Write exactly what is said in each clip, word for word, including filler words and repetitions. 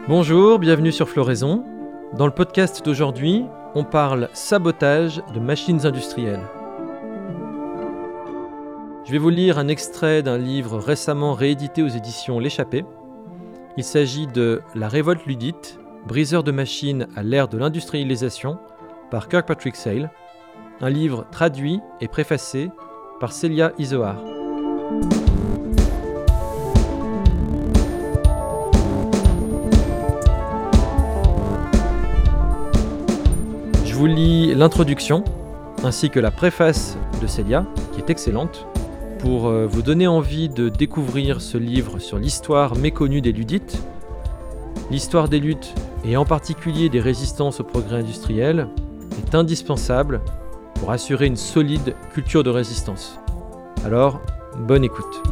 Bonjour, bienvenue sur Floraison. Dans le podcast d'aujourd'hui, on parle sabotage de machines industrielles. Je vais vous lire un extrait d'un livre récemment réédité aux éditions L'Échappée. Il s'agit de La révolte luddite, briseur de machines à l'ère de l'industrialisation par Kirkpatrick Sale, un livre traduit et préfacé par Célia Izoard. Je vous lis l'introduction ainsi que la préface de Célia, qui est excellente, pour vous donner envie de découvrir ce livre sur l'histoire méconnue des luddites, l'histoire des luttes et en particulier des résistances au progrès industriel est indispensable pour assurer une solide culture de résistance. Alors, bonne écoute.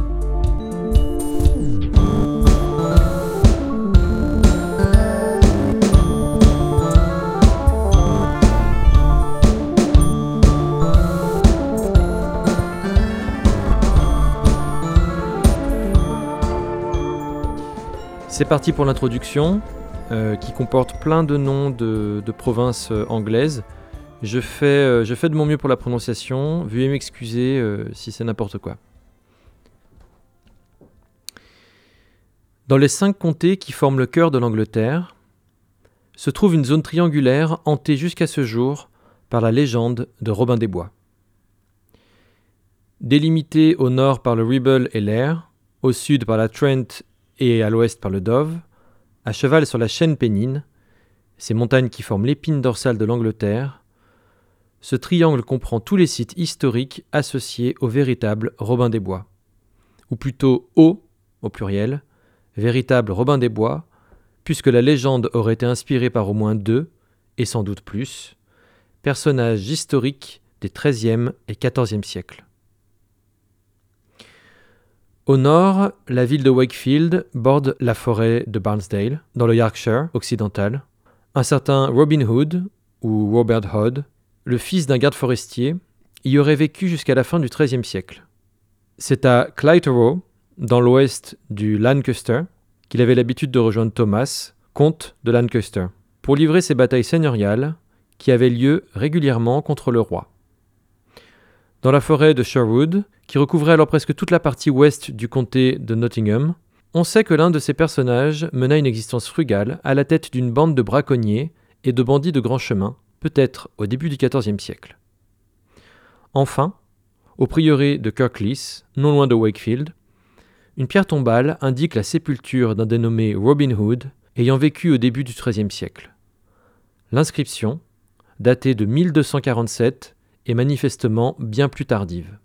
C'est parti pour l'introduction, euh, qui comporte plein de noms de, de provinces euh, anglaises. Je fais, euh, je fais de mon mieux pour la prononciation, veuillez m'excuser euh, si c'est n'importe quoi. Dans les cinq comtés qui forment le cœur de l'Angleterre, se trouve une zone triangulaire hantée jusqu'à ce jour par la légende de Robin des Bois. Délimitée au nord par le Ribble et l'Aire, au sud par la Trent et à l'ouest par le Dove, à cheval sur la chaîne Pennine, ces montagnes qui forment l'épine dorsale de l'Angleterre, ce triangle comprend tous les sites historiques associés au véritable Robin des Bois, ou plutôt au, au pluriel, véritable Robin des Bois, puisque la légende aurait été inspirée par au moins deux, et sans doute plus, personnages historiques des treizième et quatorzième siècles. Au nord, la ville de Wakefield borde la forêt de Barnsdale, dans le Yorkshire occidental. Un certain Robin Hood, ou Robert Hood, le fils d'un garde forestier, y aurait vécu jusqu'à la fin du treizième siècle. C'est à Clitheroe, dans l'ouest du Lancaster, qu'il avait l'habitude de rejoindre Thomas, comte de Lancaster, pour livrer ses batailles seigneuriales qui avaient lieu régulièrement contre le roi. Dans la forêt de Sherwood, qui recouvrait alors presque toute la partie ouest du comté de Nottingham, on sait que l'un de ces personnages mena une existence frugale à la tête d'une bande de braconniers et de bandits de grand chemin, peut-être au début du quatorzième siècle. Enfin, au prieuré de Kirklees, non loin de Wakefield, une pierre tombale indique la sépulture d'un dénommé Robin Hood ayant vécu au début du treizième siècle. L'inscription, datée de mille deux cent quarante-sept, est manifestement bien plus tardive.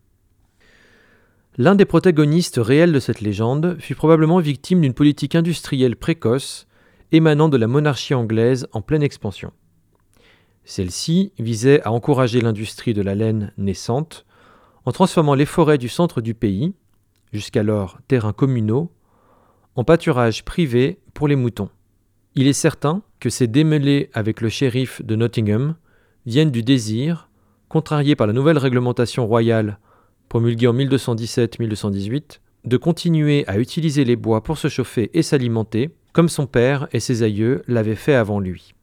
L'un des protagonistes réels de cette légende fut probablement victime d'une politique industrielle précoce émanant de la monarchie anglaise en pleine expansion. Celle-ci visait à encourager l'industrie de la laine naissante en transformant les forêts du centre du pays, jusqu'alors terrains communaux, en pâturages privés pour les moutons. Il est certain que ces démêlés avec le shérif de Nottingham viennent du désir, contrarié par la nouvelle réglementation royale promulguée en mille deux cent dix-sept mille deux cent dix-huit, de continuer à utiliser les bois pour se chauffer et s'alimenter, comme son père et ses aïeux l'avaient fait avant lui.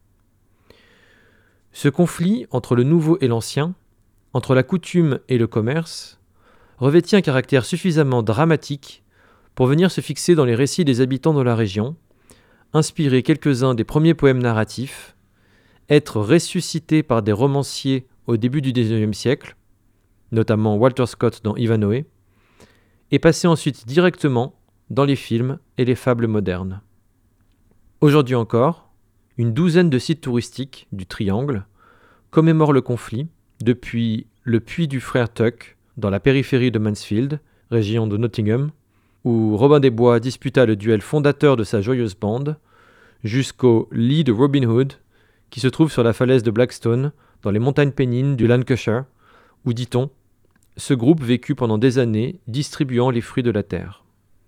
Ce conflit entre le nouveau et l'ancien, entre la coutume et le commerce, revêtit un caractère suffisamment dramatique pour venir se fixer dans les récits des habitants de la région, inspirer quelques-uns des premiers poèmes narratifs, être ressuscité par des romanciers au début du dix-neuvième siècle, notamment Walter Scott dans Ivanhoe, et passer ensuite directement dans les films et les fables modernes. Aujourd'hui encore, une douzaine de sites touristiques du Triangle commémorent le conflit, depuis le puits du frère Tuck, dans la périphérie de Mansfield, région de Nottingham, où Robin des Bois disputa le duel fondateur de sa joyeuse bande, jusqu'au lit de Robin Hood, qui se trouve sur la falaise de Blackstone, dans les montagnes Pennines du Lancashire, où, dit-on, ce groupe vécut pendant des années, distribuant les fruits de la terre.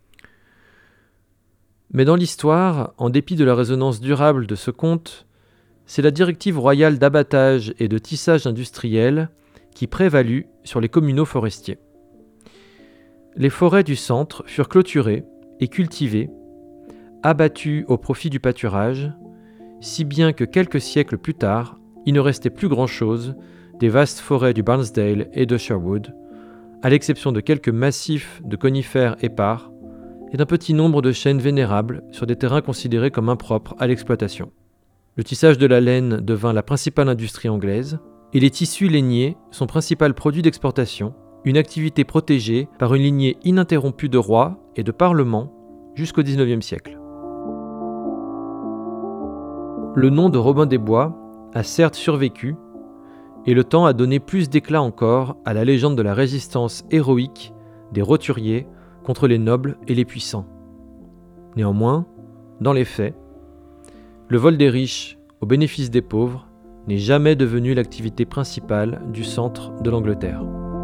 Mais dans l'histoire, en dépit de la résonance durable de ce conte, c'est la directive royale d'abattage et de tissage industriel qui prévalut sur les communaux forestiers. Les forêts du centre furent clôturées et cultivées abattus au profit du pâturage, si bien que quelques siècles plus tard, il ne restait plus grand-chose des vastes forêts du Barnsdale et de Sherwood, à l'exception de quelques massifs de conifères épars et d'un petit nombre de chênes vénérables sur des terrains considérés comme impropres à l'exploitation. Le tissage de la laine devint la principale industrie anglaise, et les tissus lainiers sont principal produit d'exportation, une activité protégée par une lignée ininterrompue de rois et de parlements jusqu'au dix-neuvième siècle. Le nom de Robin des Bois a certes survécu, et le temps a donné plus d'éclat encore à la légende de la résistance héroïque des roturiers contre les nobles et les puissants. Néanmoins, dans les faits, le vol des riches au bénéfice des pauvres n'est jamais devenu l'activité principale du centre de l'Angleterre.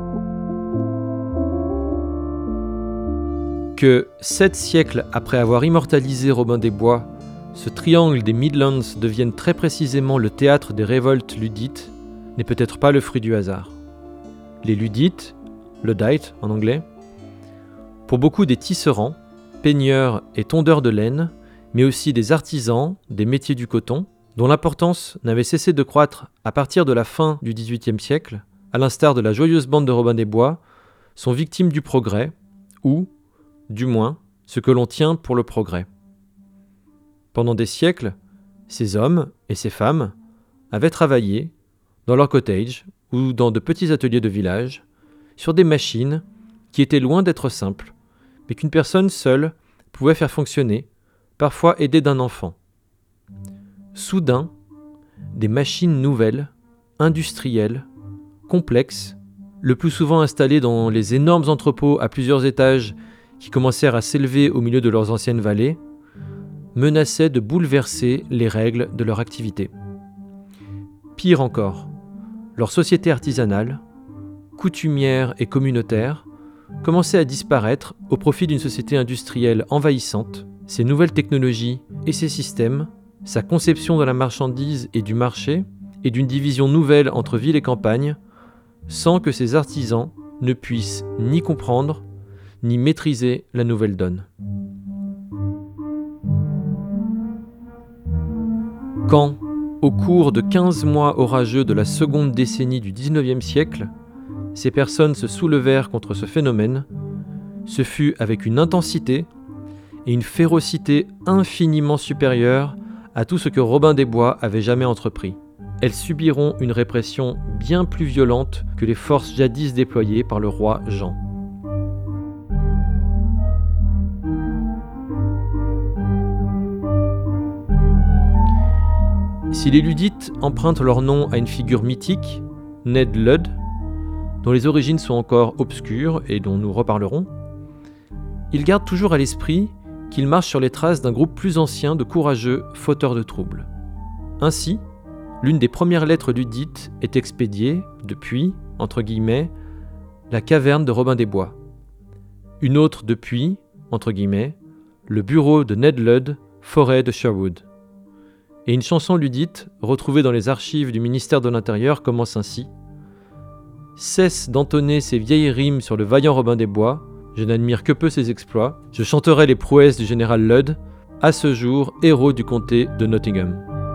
Que, sept siècles après avoir immortalisé Robin des Bois, ce triangle des Midlands devienne très précisément le théâtre des révoltes luddites n'est peut-être pas le fruit du hasard. Les luddites, Luddite en anglais, pour beaucoup des tisserands, peigneurs et tondeurs de laine, mais aussi des artisans, des métiers du coton, dont l'importance n'avait cessé de croître à partir de la fin du dix-huitième siècle, à l'instar de la joyeuse bande de Robin des Bois, sont victimes du progrès, ou, du moins, ce que l'on tient pour le progrès. Pendant des siècles, ces hommes et ces femmes avaient travaillé, dans leur cottage ou dans de petits ateliers de village, sur des machines qui étaient loin d'être simples, mais qu'une personne seule pouvait faire fonctionner, parfois aidée d'un enfant. Soudain, des machines nouvelles, industrielles, complexes, le plus souvent installées dans les énormes entrepôts à plusieurs étages qui commencèrent à s'élever au milieu de leurs anciennes vallées, menaçaient de bouleverser les règles de leur activité. Pire encore, leur société artisanale, coutumière et communautaire, commençait à disparaître au profit d'une société industrielle envahissante. Ses nouvelles technologies et ses systèmes, sa conception de la marchandise et du marché, et d'une division nouvelle entre ville et campagne, sans que ses artisans ne puissent ni comprendre, ni maîtriser la nouvelle donne. Quand, au cours de quinze mois orageux de la seconde décennie du dix-neuvième siècle, ces personnes se soulevèrent contre ce phénomène, ce fut avec une intensité et une férocité infiniment supérieures à tout ce que Robin des Bois avait jamais entrepris. Elles subiront une répression bien plus violente que les forces jadis déployées par le roi Jean. Si les Luddites empruntent leur nom à une figure mythique, Ned Ludd, dont les origines sont encore obscures et dont nous reparlerons, ils gardent toujours à l'esprit qu'ils marchent sur les traces d'un groupe plus ancien de courageux fauteurs de troubles. Ainsi, l'une des premières lettres luddites est expédiée depuis, entre guillemets, la caverne de Robin des Bois. Une autre depuis, entre guillemets, le bureau de Ned Ludd, forêt de Sherwood. Et une chanson luddite, retrouvée dans les archives du ministère de l'Intérieur, commence ainsi. « Cesse d'entonner ces vieilles rimes sur le vaillant Robin des Bois, je n'admire que peu ses exploits, je chanterai les prouesses du général Ludd, à ce jour héros du comté de Nottingham. »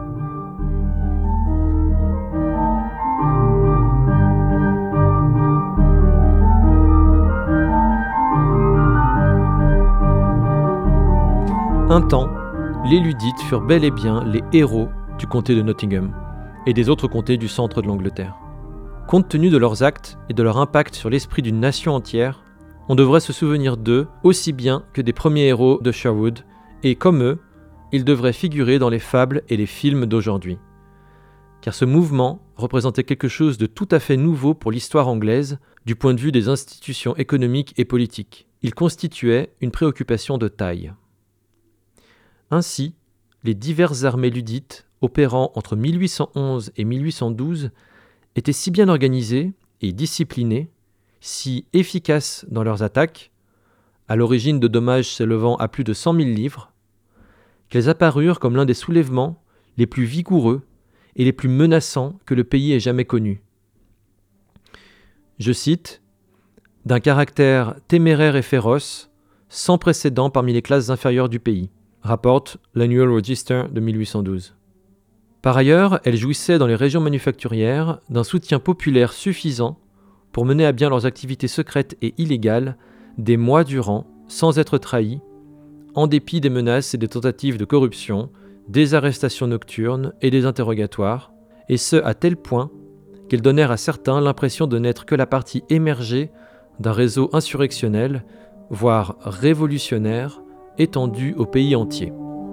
Un temps, les Luddites furent bel et bien les héros du comté de Nottingham et des autres comtés du centre de l'Angleterre. Compte tenu de leurs actes et de leur impact sur l'esprit d'une nation entière, on devrait se souvenir d'eux aussi bien que des premiers héros de Sherwood, et comme eux, ils devraient figurer dans les fables et les films d'aujourd'hui. Car ce mouvement représentait quelque chose de tout à fait nouveau pour l'histoire anglaise du point de vue des institutions économiques et politiques. Il constituait une préoccupation de taille. Ainsi, les diverses armées luddites opérant entre mille huit cent onze et mille huit cent douze étaient si bien organisées et disciplinées, si efficaces dans leurs attaques, à l'origine de dommages s'élevant à plus de cent mille livres, qu'elles apparurent comme l'un des soulèvements les plus vigoureux et les plus menaçants que le pays ait jamais connus. Je cite, « d'un caractère téméraire et féroce, sans précédent parmi les classes inférieures du pays. rapporte l'Annual Register de mille huit cent douze. Par ailleurs, elles jouissaient dans les régions manufacturières d'un soutien populaire suffisant pour mener à bien leurs activités secrètes et illégales des mois durant, sans être trahies, en dépit des menaces et des tentatives de corruption, des arrestations nocturnes et des interrogatoires, et ce à tel point qu'elles donnèrent à certains l'impression de n'être que la partie émergée d'un réseau insurrectionnel, voire révolutionnaire, étendu au pays entier.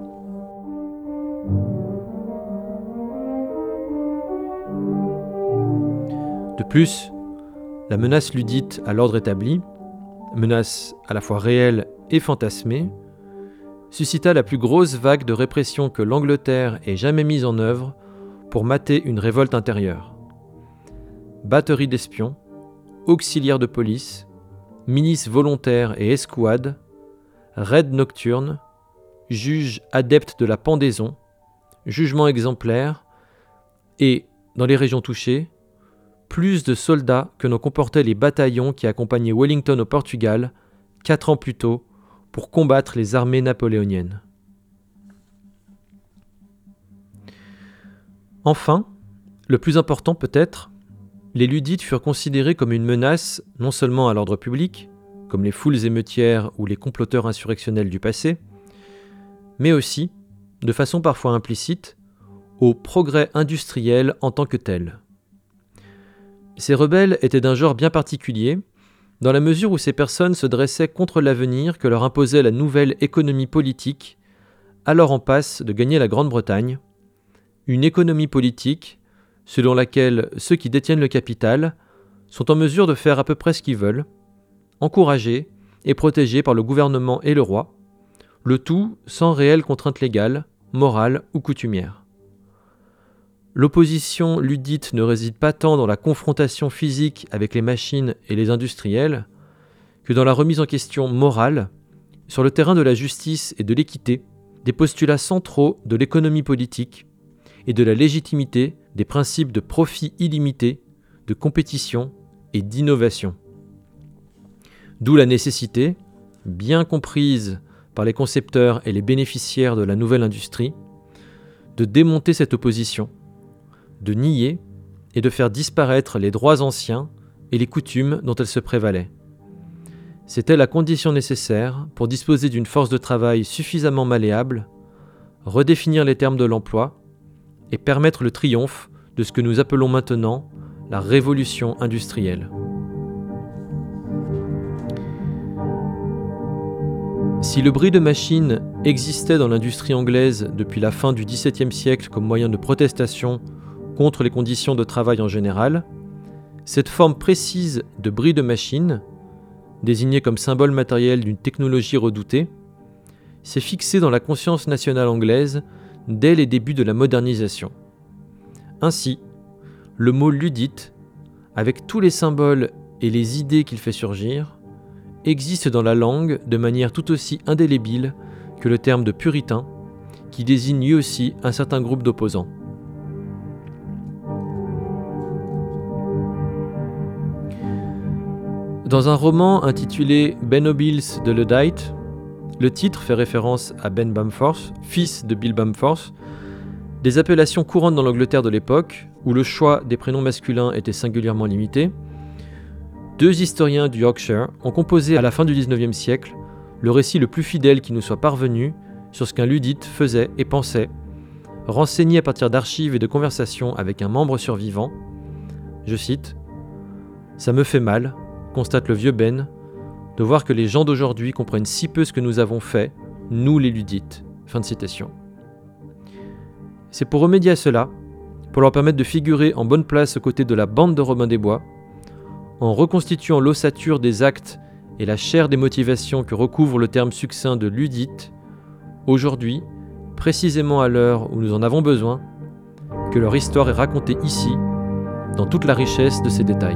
De plus, la menace luddite à l'ordre établi, menace à la fois réelle et fantasmée, suscita la plus grosse vague de répression que l'Angleterre ait jamais mise en œuvre pour mater une révolte intérieure. Batteries d'espions, auxiliaires de police, milices volontaires et escouades, raids nocturnes, juges adeptes de la pendaison, jugements exemplaires et, dans les régions touchées, plus de soldats que n'en comportaient les bataillons qui accompagnaient Wellington au Portugal quatre ans plus tôt pour combattre les armées napoléoniennes. Enfin, le plus important peut-être, les luddites furent considérés comme une menace non seulement à l'ordre public, comme les foules émeutières ou les comploteurs insurrectionnels du passé, mais aussi, de façon parfois implicite, au progrès industriel en tant que tel. Ces rebelles étaient d'un genre bien particulier, dans la mesure où ces personnes se dressaient contre l'avenir que leur imposait la nouvelle économie politique, alors en passe de gagner la Grande-Bretagne, une économie politique selon laquelle ceux qui détiennent le capital sont en mesure de faire à peu près ce qu'ils veulent, encouragés et protégés par le gouvernement et le roi, le tout sans réelle contrainte légale, morale ou coutumière. L'opposition luddite ne réside pas tant dans la confrontation physique avec les machines et les industriels que dans la remise en question morale, sur le terrain de la justice et de l'équité, des postulats centraux de l'économie politique et de la légitimité des principes de profit illimité, de compétition et d'innovation. D'où la nécessité, bien comprise par les concepteurs et les bénéficiaires de la nouvelle industrie, de démonter cette opposition, de nier et de faire disparaître les droits anciens et les coutumes dont elle se prévalait. C'était la condition nécessaire pour disposer d'une force de travail suffisamment malléable, redéfinir les termes de l'emploi et permettre le triomphe de ce que nous appelons maintenant la révolution industrielle. Si le bris de machines existait dans l'industrie anglaise depuis la fin du dix-septième siècle comme moyen de protestation contre les conditions de travail en général, cette forme précise de bris de machine, désignée comme symbole matériel d'une technologie redoutée, s'est fixée dans la conscience nationale anglaise dès les débuts de la modernisation. Ainsi, le mot luddite, avec tous les symboles et les idées qu'il fait surgir, existe dans la langue de manière tout aussi indélébile que le terme de puritain, qui désigne lui aussi un certain groupe d'opposants. Dans un roman intitulé Ben O'Bills de Luddite, le titre fait référence à Ben Bamforth, fils de Bill Bamforth, des appellations courantes dans l'Angleterre de l'époque, où le choix des prénoms masculins était singulièrement limité. Deux historiens du Yorkshire ont composé à la fin du dix-neuvième siècle le récit le plus fidèle qui nous soit parvenu sur ce qu'un luddite faisait et pensait, renseigné à partir d'archives et de conversations avec un membre survivant. Je cite « Ça me fait mal, constate le vieux Ben, de voir que les gens d'aujourd'hui comprennent si peu ce que nous avons fait, nous les luddites. » Fin de citation. C'est pour remédier à cela, pour leur permettre de figurer en bonne place aux côtés de la bande de Robin des Bois, en reconstituant l'ossature des actes et la chair des motivations que recouvre le terme succinct de luddite, aujourd'hui, précisément à l'heure où nous en avons besoin, que leur histoire est racontée ici, dans toute la richesse de ses détails.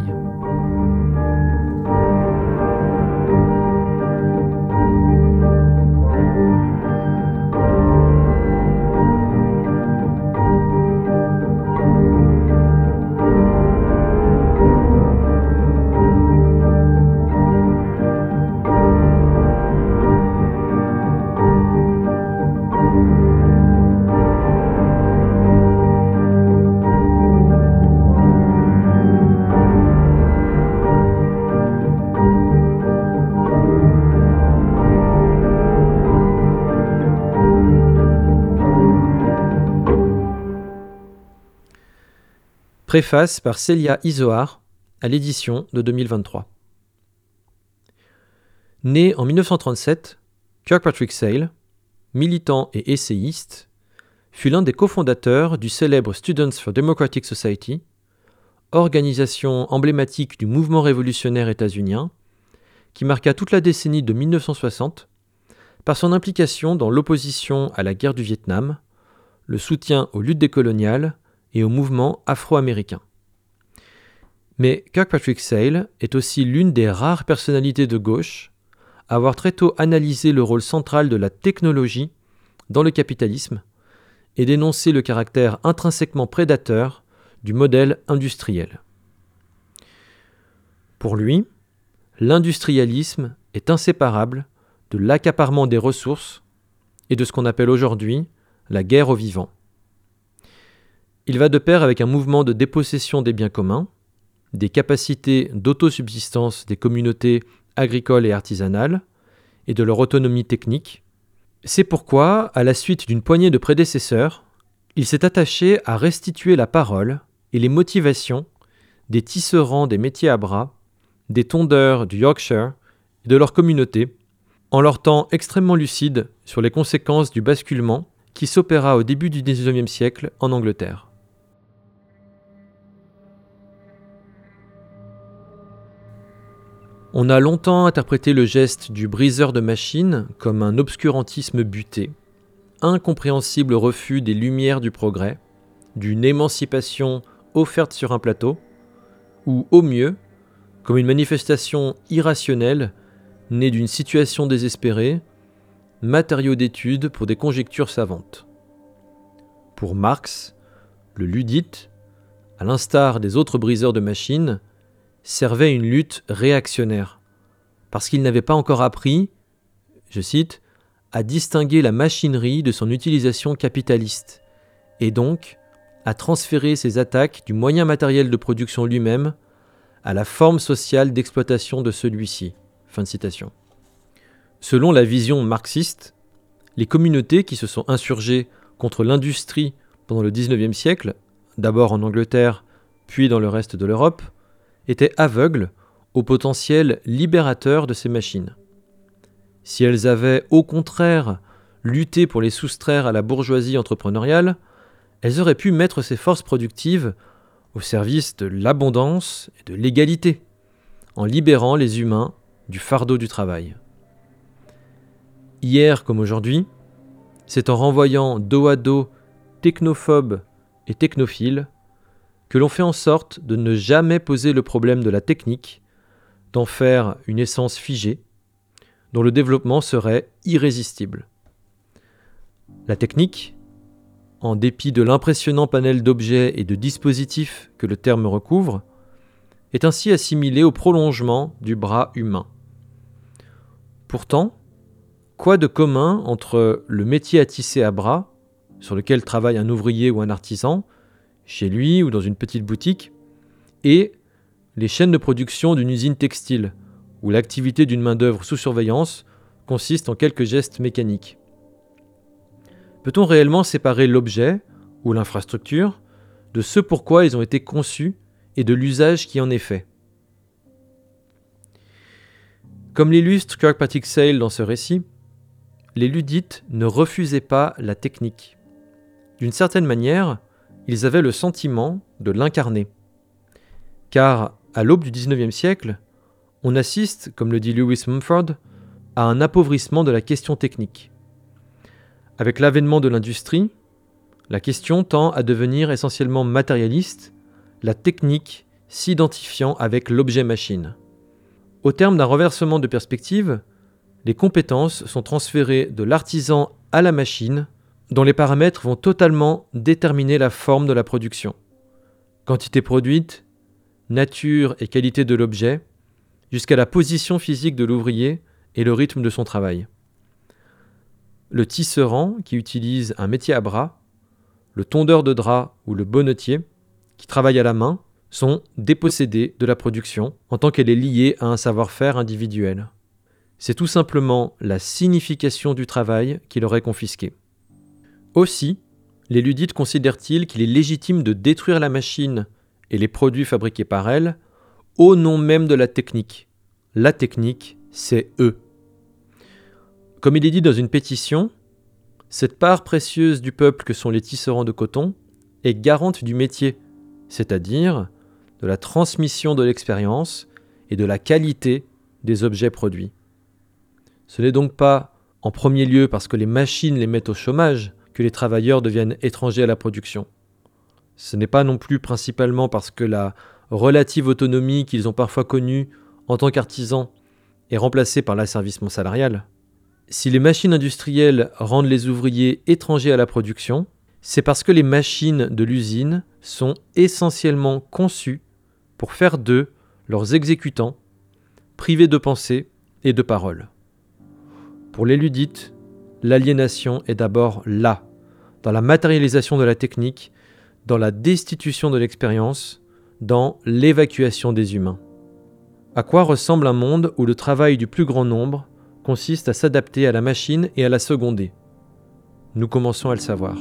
Préface par Célia Izoard à l'édition de deux mille vingt-trois. Né en mille neuf cent trente-sept, Kirkpatrick Sale, militant et essayiste, fut l'un des cofondateurs du célèbre Students for Democratic Society, organisation emblématique du mouvement révolutionnaire états-unien, qui marqua toute la décennie de mille neuf cent soixante par son implication dans l'opposition à la guerre du Vietnam, le soutien aux luttes décoloniales et au mouvement afro-américain. Mais Kirkpatrick Sale est aussi l'une des rares personnalités de gauche à avoir très tôt analysé le rôle central de la technologie dans le capitalisme et dénoncé le caractère intrinsèquement prédateur du modèle industriel. Pour lui, l'industrialisme est inséparable de l'accaparement des ressources et de ce qu'on appelle aujourd'hui la guerre aux vivants. Il va de pair avec un mouvement de dépossession des biens communs, des capacités d'autosubsistance des communautés agricoles et artisanales et de leur autonomie technique. C'est pourquoi, à la suite d'une poignée de prédécesseurs, il s'est attaché à restituer la parole et les motivations des tisserands des métiers à bras, des tondeurs du Yorkshire et de leur communauté, en leur temps extrêmement lucide sur les conséquences du basculement qui s'opéra au début du dix-neuvième siècle en Angleterre. On a longtemps interprété le geste du briseur de machines comme un obscurantisme buté, incompréhensible refus des lumières du progrès, d'une émancipation offerte sur un plateau, ou au mieux, comme une manifestation irrationnelle née d'une situation désespérée, matériau d'étude pour des conjectures savantes. Pour Marx, le luddite, à l'instar des autres briseurs de machines, servait une lutte réactionnaire, parce qu'il n'avait pas encore appris, je cite, à distinguer la machinerie de son utilisation capitaliste, et donc à transférer ses attaques du moyen matériel de production lui-même à la forme sociale d'exploitation de celui-ci. Fin de citation. Selon la vision marxiste, les communautés qui se sont insurgées contre l'industrie pendant le dix-neuvième siècle, d'abord en Angleterre, puis dans le reste de l'Europe, étaient aveugles au potentiel libérateur de ces machines. Si elles avaient, au contraire, lutté pour les soustraire à la bourgeoisie entrepreneuriale, elles auraient pu mettre ces forces productives au service de l'abondance et de l'égalité, en libérant les humains du fardeau du travail. Hier comme aujourd'hui, c'est en renvoyant dos à dos technophobes et technophiles que l'on fait en sorte de ne jamais poser le problème de la technique, d'en faire une essence figée, dont le développement serait irrésistible. La technique, en dépit de l'impressionnant panel d'objets et de dispositifs que le terme recouvre, est ainsi assimilée au prolongement du bras humain. Pourtant, quoi de commun entre le métier à tisser à bras, sur lequel travaille un ouvrier ou un artisan, chez lui ou dans une petite boutique, et les chaînes de production d'une usine textile, où l'activité d'une main-d'œuvre sous surveillance consiste en quelques gestes mécaniques. Peut-on réellement séparer l'objet, ou l'infrastructure, de ce pourquoi ils ont été conçus et de l'usage qui en est fait ? Comme l'illustre Kirkpatrick Sale dans ce récit, les luddites ne refusaient pas la technique. D'une certaine manière, ils avaient le sentiment de l'incarner. Car, à l'aube du dix-neuvième siècle, on assiste, comme le dit Lewis Mumford, à un appauvrissement de la question technique. Avec l'avènement de l'industrie, la question tend à devenir essentiellement matérialiste, la technique s'identifiant avec l'objet machine. Au terme d'un renversement de perspective, les compétences sont transférées de l'artisan à la machine, dont les paramètres vont totalement déterminer la forme de la production. Quantité produite, nature et qualité de l'objet, jusqu'à la position physique de l'ouvrier et le rythme de son travail. Le tisserand, qui utilise un métier à bras, le tondeur de drap ou le bonnetier, qui travaille à la main, sont dépossédés de la production en tant qu'elle est liée à un savoir-faire individuel. C'est tout simplement la signification du travail qui leur est confisquée. Aussi, les luddites considèrent-ils qu'il est légitime de détruire la machine et les produits fabriqués par elles au nom même de la technique. La technique, c'est eux. Comme il est dit dans une pétition, cette part précieuse du peuple que sont les tisserands de coton est garante du métier, c'est-à-dire de la transmission de l'expérience et de la qualité des objets produits. Ce n'est donc pas en premier lieu parce que les machines les mettent au chômage que les travailleurs deviennent étrangers à la production. Ce n'est pas non plus principalement parce que la relative autonomie qu'ils ont parfois connue en tant qu'artisans est remplacée par l'asservissement salarial. Si les machines industrielles rendent les ouvriers étrangers à la production, c'est parce que les machines de l'usine sont essentiellement conçues pour faire d'eux leurs exécutants, privés de pensée et de parole. Pour les Ludites, l'aliénation est d'abord là, dans la matérialisation de la technique, dans la destitution de l'expérience, dans l'évacuation des humains. À quoi ressemble un monde où le travail du plus grand nombre consiste à s'adapter à la machine et à la seconder? Nous commençons à le savoir.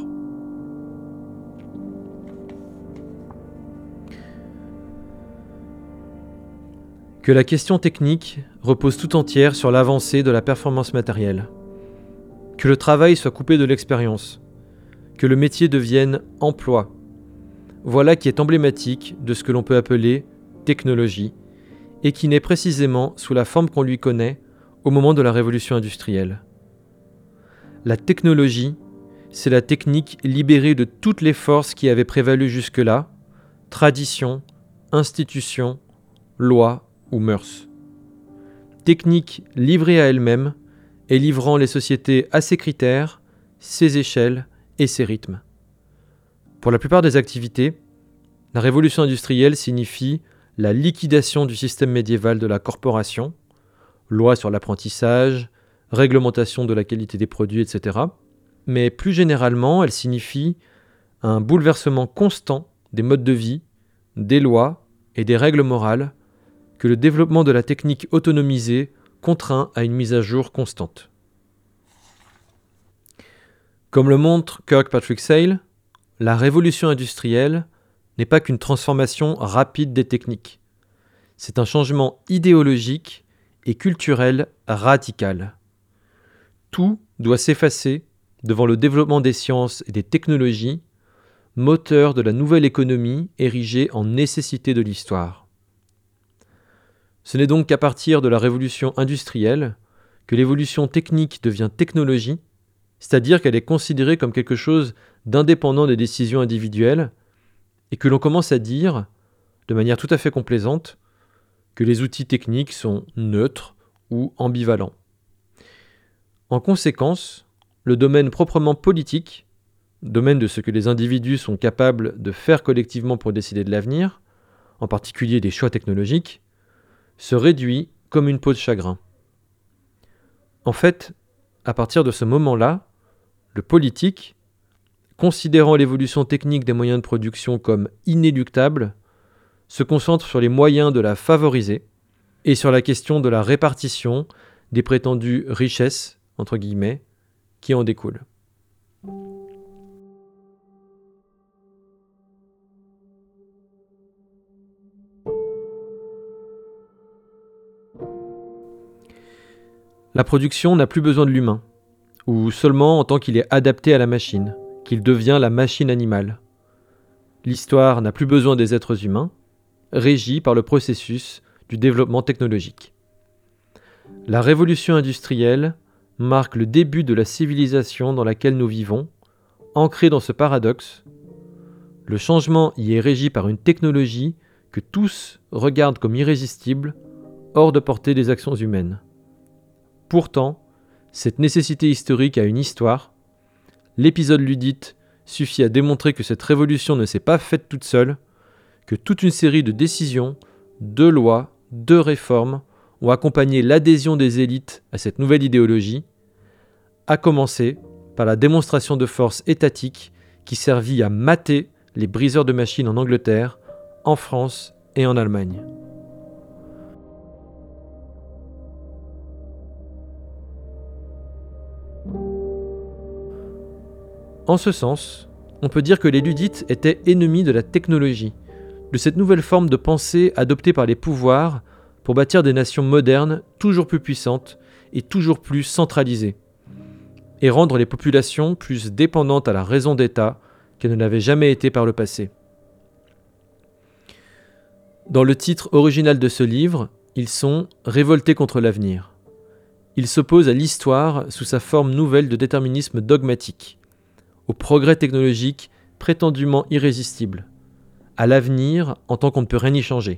Que la question technique repose tout entière sur l'avancée de la performance matérielle. Que le travail soit coupé de l'expérience. Que le métier devienne emploi. Voilà qui est emblématique de ce que l'on peut appeler technologie, et qui naît précisément sous la forme qu'on lui connaît au moment de la révolution industrielle. La technologie, c'est la technique libérée de toutes les forces qui avaient prévalu jusque-là, tradition, institutions, lois ou mœurs. Technique livrée à elle-même et livrant les sociétés à ses critères, ses échelles et ses rythmes. Pour la plupart des activités, la révolution industrielle signifie la liquidation du système médiéval de la corporation, loi sur l'apprentissage, réglementation de la qualité des produits, et cetera. Mais plus généralement, elle signifie un bouleversement constant des modes de vie, des lois et des règles morales que le développement de la technique autonomisée contraint à une mise à jour constante. Comme le montre Kirkpatrick Sale, la révolution industrielle n'est pas qu'une transformation rapide des techniques. C'est un changement idéologique et culturel radical. Tout doit s'effacer devant le développement des sciences et des technologies, moteur de la nouvelle économie érigée en nécessité de l'histoire. Ce n'est donc qu'à partir de la révolution industrielle que l'évolution technique devient technologie, c'est-à-dire qu'elle est considérée comme quelque chose d'indépendant des décisions individuelles, et que l'on commence à dire, de manière tout à fait complaisante, que les outils techniques sont neutres ou ambivalents. En conséquence, le domaine proprement politique, domaine de ce que les individus sont capables de faire collectivement pour décider de l'avenir, en particulier des choix technologiques, se réduit comme une peau de chagrin. En fait, à partir de ce moment-là, le politique, considérant l'évolution technique des moyens de production comme inéluctable, se concentre sur les moyens de la favoriser et sur la question de la répartition des prétendues richesses, entre guillemets, qui en découlent. La production n'a plus besoin de l'humain, ou seulement en tant qu'il est adapté à la machine, qu'il devient la machine animale. L'histoire n'a plus besoin des êtres humains, régie par le processus du développement technologique. La révolution industrielle marque le début de la civilisation dans laquelle nous vivons, ancrée dans ce paradoxe. Le changement y est régi par une technologie que tous regardent comme irrésistible, hors de portée des actions humaines. Pourtant, cette nécessité historique a une histoire. L'épisode Ludite suffit à démontrer que cette révolution ne s'est pas faite toute seule, que toute une série de décisions, de lois, de réformes ont accompagné l'adhésion des élites à cette nouvelle idéologie, à commencer par la démonstration de force étatique qui servit à mater les briseurs de machines en Angleterre, en France et en Allemagne. En ce sens, on peut dire que les Ludites étaient ennemis de la technologie, de cette nouvelle forme de pensée adoptée par les pouvoirs pour bâtir des nations modernes toujours plus puissantes et toujours plus centralisées, et rendre les populations plus dépendantes à la raison d'État qu'elles ne l'avaient jamais été par le passé. Dans le titre original de ce livre, ils sont « révoltés contre l'avenir ». Ils s'opposent à l'histoire sous sa forme nouvelle de déterminisme dogmatique, au progrès technologique prétendument irrésistible, à l'avenir en tant qu'on ne peut rien y changer.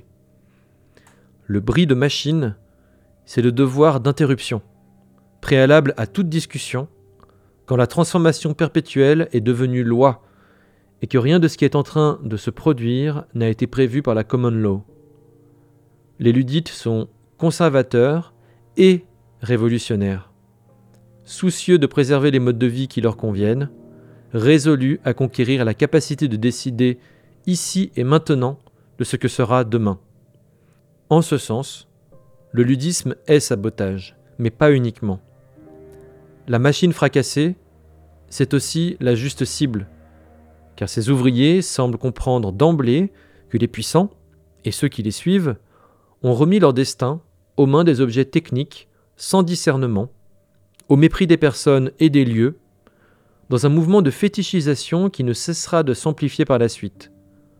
Le bris de machine, c'est le devoir d'interruption, préalable à toute discussion, quand la transformation perpétuelle est devenue loi et que rien de ce qui est en train de se produire n'a été prévu par la common law. Les Luddites sont conservateurs et révolutionnaires, soucieux de préserver les modes de vie qui leur conviennent, résolus à conquérir la capacité de décider ici et maintenant de ce que sera demain. En ce sens, le luddisme est sabotage, mais pas uniquement. La machine fracassée, c'est aussi la juste cible, car ces ouvriers semblent comprendre d'emblée que les puissants, et ceux qui les suivent, ont remis leur destin aux mains des objets techniques, sans discernement, au mépris des personnes et des lieux, dans un mouvement de fétichisation qui ne cessera de s'amplifier par la suite.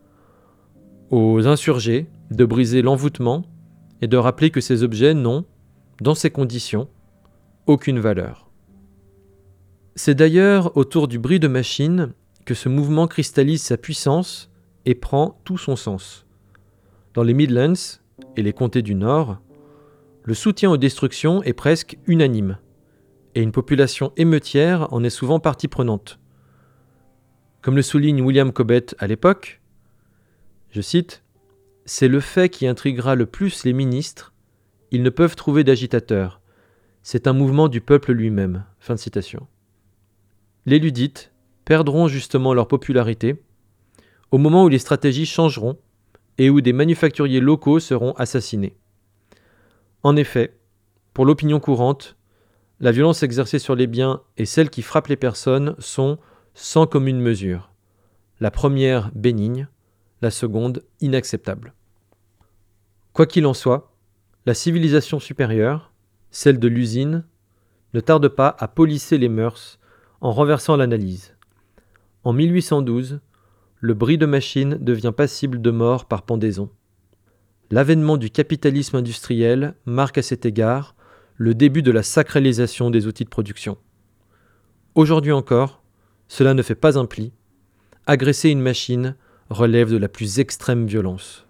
Aux insurgés de briser l'envoûtement et de rappeler que ces objets n'ont, dans ces conditions, aucune valeur. C'est d'ailleurs autour du bris de machine que ce mouvement cristallise sa puissance et prend tout son sens. Dans les Midlands et les comtés du Nord, le soutien aux destructions est presque unanime, et une population émeutière en est souvent partie prenante. Comme le souligne William Cobbett à l'époque, je cite, « C'est le fait qui intriguera le plus les ministres, ils ne peuvent trouver d'agitateurs. C'est un mouvement du peuple lui-même. » Fin de citation. Les Luddites perdront justement leur popularité au moment où les stratégies changeront et où des manufacturiers locaux seront assassinés. En effet, pour l'opinion courante, la violence exercée sur les biens et celle qui frappe les personnes sont sans commune mesure. La première bénigne, la seconde inacceptable. Quoi qu'il en soit, la civilisation supérieure, celle de l'usine, ne tarde pas à polisser les mœurs en renversant l'analyse. En mille huit cent douze, le bris de machine devient passible de mort par pendaison. L'avènement du capitalisme industriel marque à cet égard le début de la sacralisation des outils de production. Aujourd'hui encore, cela ne fait pas un pli. Agresser une machine relève de la plus extrême violence.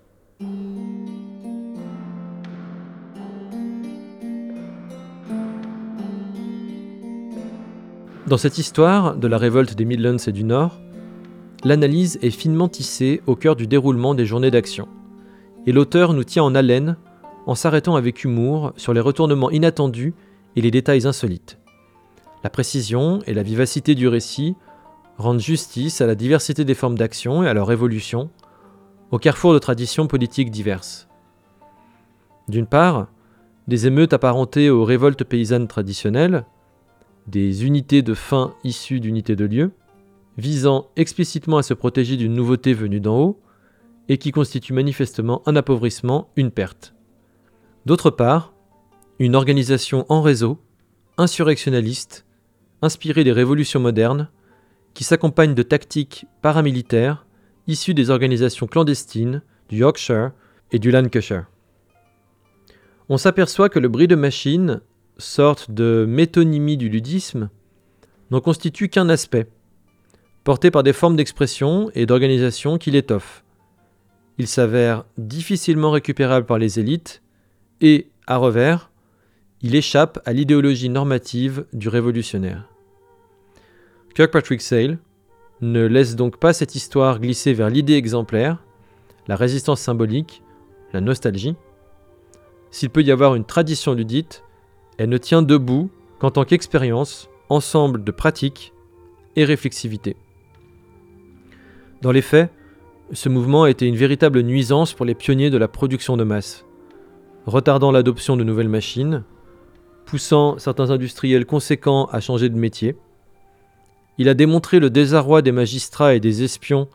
Dans cette histoire de la révolte des Midlands et du Nord, l'analyse est finement tissée au cœur du déroulement des journées d'action, et l'auteur nous tient en haleine en s'arrêtant avec humour sur les retournements inattendus et les détails insolites. La précision et la vivacité du récit rendent justice à la diversité des formes d'action et à leur évolution, au carrefour de traditions politiques diverses. D'une part, des émeutes apparentées aux révoltes paysannes traditionnelles, des unités de faim issues d'unités de lieu, visant explicitement à se protéger d'une nouveauté venue d'en haut, et qui constitue manifestement un appauvrissement, une perte. D'autre part, une organisation en réseau, insurrectionnaliste, inspirée des révolutions modernes, qui s'accompagne de tactiques paramilitaires issues des organisations clandestines du Yorkshire et du Lancashire. On s'aperçoit que le bris de machine, sorte de métonymie du luddisme, n'en constitue qu'un aspect, porté par des formes d'expression et d'organisation qui l'étoffent. Il s'avère difficilement récupérable par les élites et, à revers, il échappe à l'idéologie normative du révolutionnaire. Kirkpatrick Sale ne laisse donc pas cette histoire glisser vers l'idée exemplaire, la résistance symbolique, la nostalgie. S'il peut y avoir une tradition luddite, elle ne tient debout qu'en tant qu'expérience, ensemble de pratiques et réflexivité. Dans les faits, ce mouvement a été une véritable nuisance pour les pionniers de la production de masse, retardant l'adoption de nouvelles machines, poussant certains industriels conséquents à changer de métier. Il a démontré le désarroi des magistrats et des espions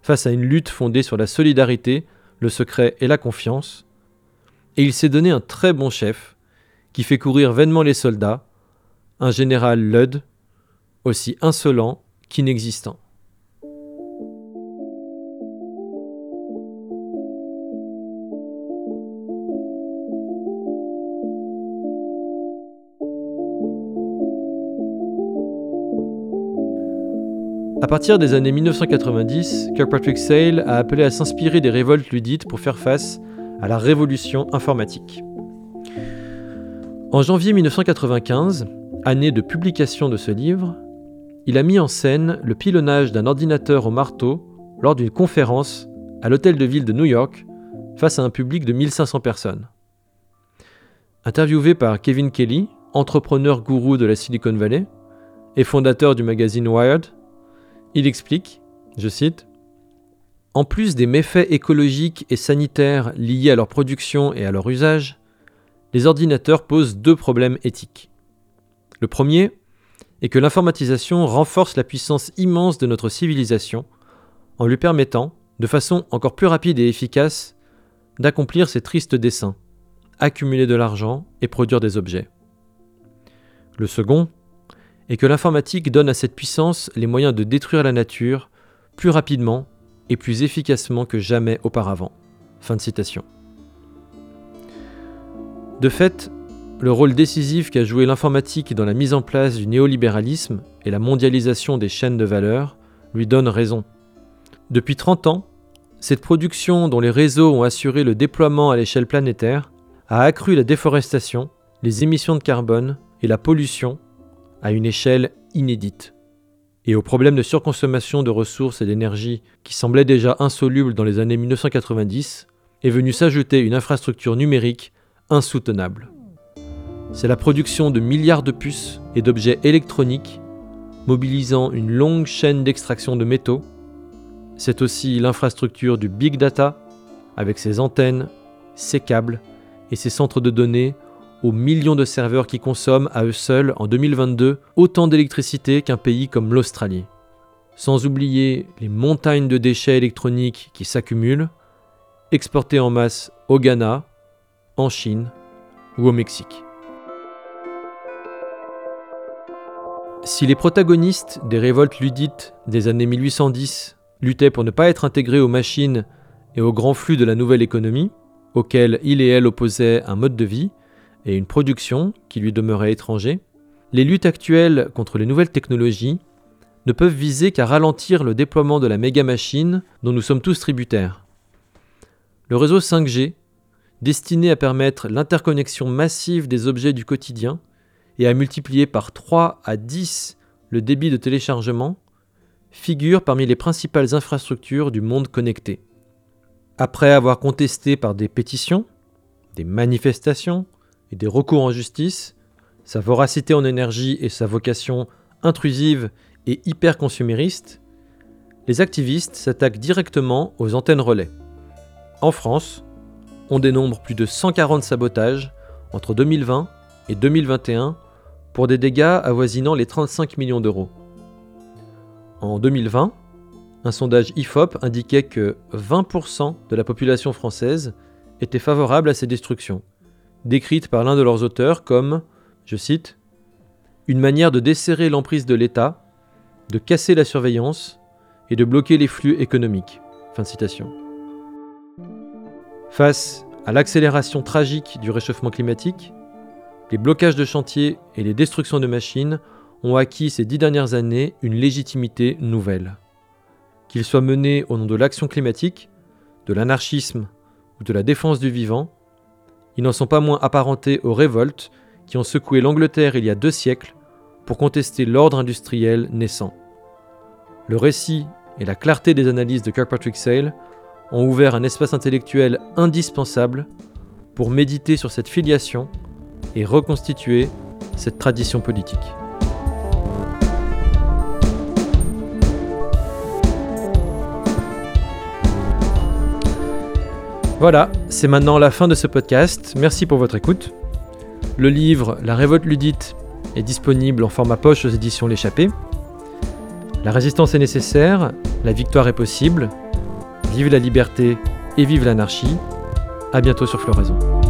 face à une lutte fondée sur la solidarité, le secret et la confiance. Et il s'est donné un très bon chef, qui fait courir vainement les soldats, un général Ludd, aussi insolent qu'inexistant. À partir des années mille neuf cent quatre-vingt-dix, Kirkpatrick Sale a appelé à s'inspirer des révoltes luddites pour faire face à la révolution informatique. En janvier mille neuf cent quatre-vingt-quinze, année de publication de ce livre, il a mis en scène le pilonnage d'un ordinateur au marteau lors d'une conférence à l'hôtel de ville de New York face à un public de mille cinq cents personnes. Interviewé par Kevin Kelly, entrepreneur gourou de la Silicon Valley et fondateur du magazine Wired, il explique, je cite, « En plus des méfaits écologiques et sanitaires liés à leur production et à leur usage, les ordinateurs posent deux problèmes éthiques. Le premier est que l'informatisation renforce la puissance immense de notre civilisation en lui permettant, de façon encore plus rapide et efficace, d'accomplir ses tristes desseins, accumuler de l'argent et produire des objets. Le second et que l'informatique donne à cette puissance les moyens de détruire la nature plus rapidement et plus efficacement que jamais auparavant. » Fin de citation. De fait, le rôle décisif qu'a joué l'informatique dans la mise en place du néolibéralisme et la mondialisation des chaînes de valeur lui donne raison. Depuis trente ans, cette production dont les réseaux ont assuré le déploiement à l'échelle planétaire a accru la déforestation, les émissions de carbone et la pollution à une échelle inédite. Et au problème de surconsommation de ressources et d'énergie qui semblait déjà insoluble dans les années mille neuf cent quatre-vingt-dix, est venue s'ajouter une infrastructure numérique insoutenable. C'est la production de milliards de puces et d'objets électroniques, mobilisant une longue chaîne d'extraction de métaux. C'est aussi l'infrastructure du Big Data, avec ses antennes, ses câbles et ses centres de données, aux millions de serveurs qui consomment à eux seuls en deux mille vingt-deux autant d'électricité qu'un pays comme l'Australie. Sans oublier les montagnes de déchets électroniques qui s'accumulent, exportés en masse au Ghana, en Chine ou au Mexique. Si les protagonistes des révoltes luddites des années mille huit cent dix luttaient pour ne pas être intégrés aux machines et aux grands flux de la nouvelle économie, auxquels il et elle opposaient un mode de vie, et une production qui lui demeurait étranger, les luttes actuelles contre les nouvelles technologies ne peuvent viser qu'à ralentir le déploiement de la méga-machine dont nous sommes tous tributaires. Le réseau cinq G, destiné à permettre l'interconnexion massive des objets du quotidien et à multiplier par trois à dix le débit de téléchargement, figure parmi les principales infrastructures du monde connecté. Après avoir contesté par des pétitions, des manifestations, et des recours en justice, sa voracité en énergie et sa vocation intrusive et hyper-consumériste, les activistes s'attaquent directement aux antennes relais. En France, on dénombre plus de cent quarante sabotages entre deux mille vingt et deux mille vingt et un pour des dégâts avoisinant les trente-cinq millions d'euros. En deux mille vingt, un sondage I F O P indiquait que vingt pour cent de la population française était favorable à ces destructions, décrite par l'un de leurs auteurs comme, je cite, « une manière de desserrer l'emprise de l'État, de casser la surveillance et de bloquer les flux économiques. » Fin de citation. Face à l'accélération tragique du réchauffement climatique, les blocages de chantiers et les destructions de machines ont acquis ces dix dernières années une légitimité nouvelle. Qu'ils soient menés au nom de l'action climatique, de l'anarchisme ou de la défense du vivant, ils n'en sont pas moins apparentés aux révoltes qui ont secoué l'Angleterre il y a deux siècles pour contester l'ordre industriel naissant. Le récit et la clarté des analyses de Kirkpatrick Sale ont ouvert un espace intellectuel indispensable pour méditer sur cette filiation et reconstituer cette tradition politique. Voilà, c'est maintenant la fin de ce podcast. Merci pour votre écoute. Le livre La Révolte Luddite est disponible en format poche aux éditions L'Échappée. La résistance est nécessaire La victoire est possible. Vive la liberté et vive l'anarchie. À bientôt sur Floraison.